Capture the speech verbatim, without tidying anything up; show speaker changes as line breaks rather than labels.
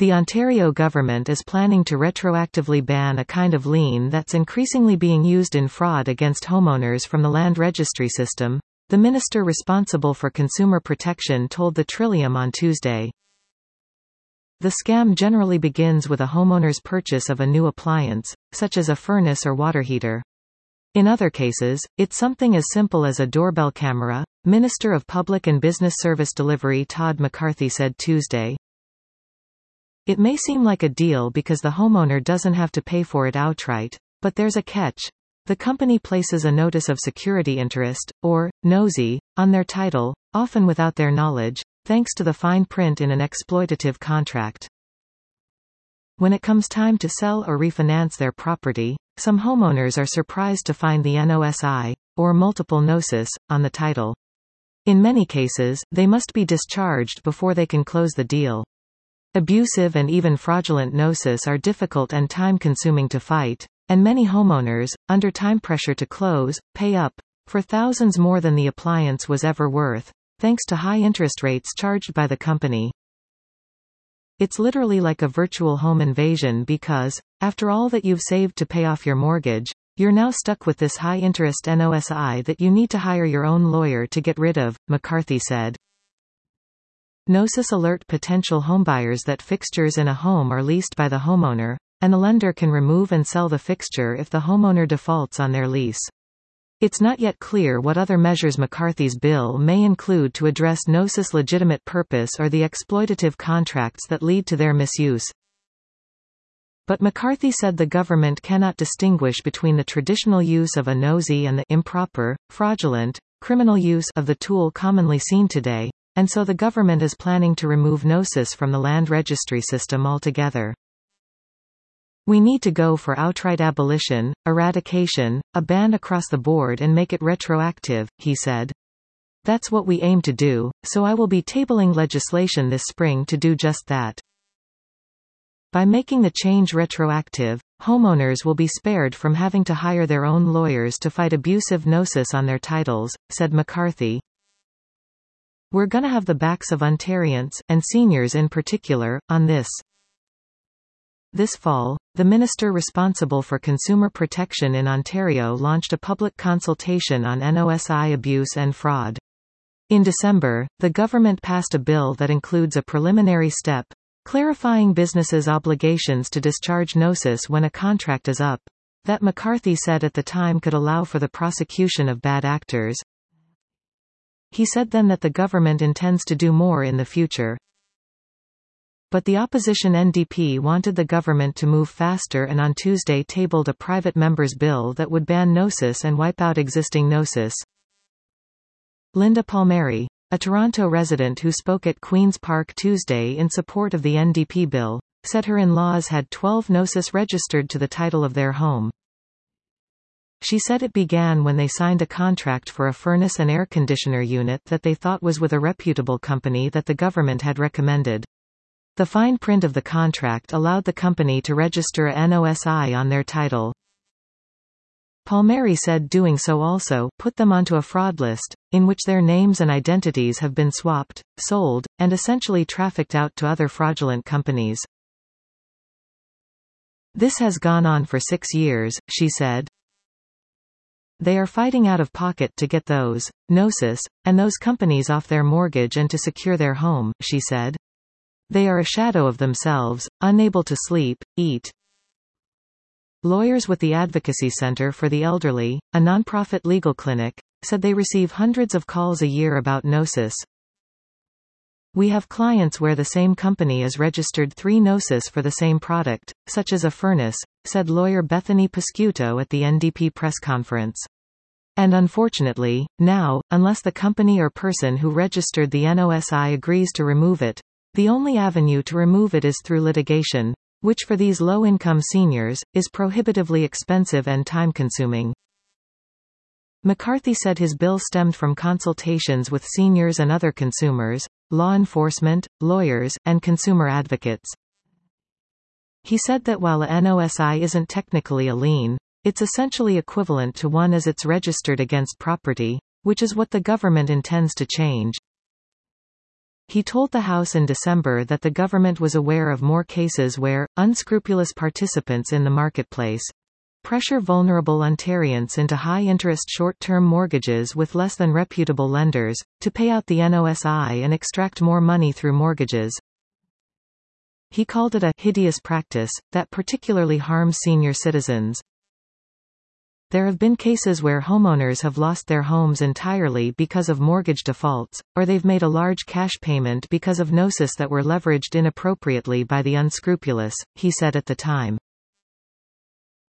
The Ontario government is planning to retroactively ban a kind of lien that's increasingly being used in fraud against homeowners from the land registry system, the minister responsible for consumer protection told the Trillium on Tuesday. The scam generally begins with a homeowner's purchase of a new appliance, such as a furnace or water heater. In other cases, it's something as simple as a doorbell camera, Minister of Public and Business Service Delivery Todd McCarthy said Tuesday. It may seem like a deal because the homeowner doesn't have to pay for it outright, but there's a catch. The company places a notice of security interest, or nosy, on their title, often without their knowledge, thanks to the fine print in an exploitative contract. When it comes time to sell or refinance their property, some homeowners are surprised to find the nosi, or multiple gnosis, on the title. In many cases, they must be discharged before they can close the deal. Abusive and even fraudulent gnosis are difficult and time-consuming to fight, and many homeowners, under time pressure to close, pay up for thousands more than the appliance was ever worth, thanks to high interest rates charged by the company. It's literally like a virtual home invasion because, after all that you've saved to pay off your mortgage, you're now stuck with this high-interest nosi that you need to hire your own lawyer to get rid of, McCarthy said. Gnosis alert potential homebuyers that fixtures in a home are leased by the homeowner, and the lender can remove and sell the fixture if the homeowner defaults on their lease. It's not yet clear what other measures McCarthy's bill may include to address gnosis' legitimate purpose or the exploitative contracts that lead to their misuse. But McCarthy said the government cannot distinguish between the traditional use of a nosy and the improper, fraudulent, criminal use of the tool commonly seen today, and so the government is planning to remove gnosis from the land registry system altogether. We need to go for outright abolition, eradication, a ban across the board and make it retroactive, he said. That's what we aim to do, so I will be tabling legislation this spring to do just that. By making the change retroactive, homeowners will be spared from having to hire their own lawyers to fight abusive gnosis on their titles, said McCarthy. We're gonna have the backs of Ontarians, and seniors in particular, on this. This fall, the minister responsible for consumer protection in Ontario launched a public consultation on nosi abuse and fraud. In December, the government passed a bill that includes a preliminary step, clarifying businesses' obligations to discharge gnosis when a contract is up, that McCarthy said at the time could allow for the prosecution of bad actors. He said then that the government intends to do more in the future. But the opposition N D P wanted the government to move faster and on Tuesday tabled a private member's bill that would ban gnosis and wipe out existing gnosis. Linda Palmieri, a Toronto resident who spoke at Queen's Park Tuesday in support of the N D P bill, said her in-laws had twelve gnosis registered to the title of their home. She said it began when they signed a contract for a furnace and air conditioner unit that they thought was with a reputable company that the government had recommended. The fine print of the contract allowed the company to register a nosi on their title. Palmieri said doing so also put them onto a fraud list, in which their names and identities have been swapped, sold, and essentially trafficked out to other fraudulent companies. This has gone on for six years, she said. They are fighting out of pocket to get those, gnosis, and those companies off their mortgage and to secure their home, she said. They are a shadow of themselves, unable to sleep, eat. Lawyers with the Advocacy Center for the Elderly, a nonprofit legal clinic, said they receive hundreds of calls a year about gnosis. We have clients where the same company is registered three gnosis for the same product, such as a furnace, said lawyer Bethany Pascuto at the N D P press conference. And unfortunately, now, unless the company or person who registered the nosi agrees to remove it, the only avenue to remove it is through litigation, which for these low-income seniors, is prohibitively expensive and time-consuming. McCarthy said his bill stemmed from consultations with seniors and other consumers, law enforcement, lawyers, and consumer advocates. He said that while a nosi isn't technically a lien, it's essentially equivalent to one as it's registered against property, which is what the government intends to change. He told the House in December that the government was aware of more cases where unscrupulous participants in the marketplace pressure vulnerable Ontarians into high-interest short-term mortgages with less than reputable lenders, to pay out the N O S I and extract more money through mortgages. He called it a hideous practice that particularly harms senior citizens. There have been cases where homeowners have lost their homes entirely because of mortgage defaults, or they've made a large cash payment because of notices that were leveraged inappropriately by the unscrupulous, he said at the time.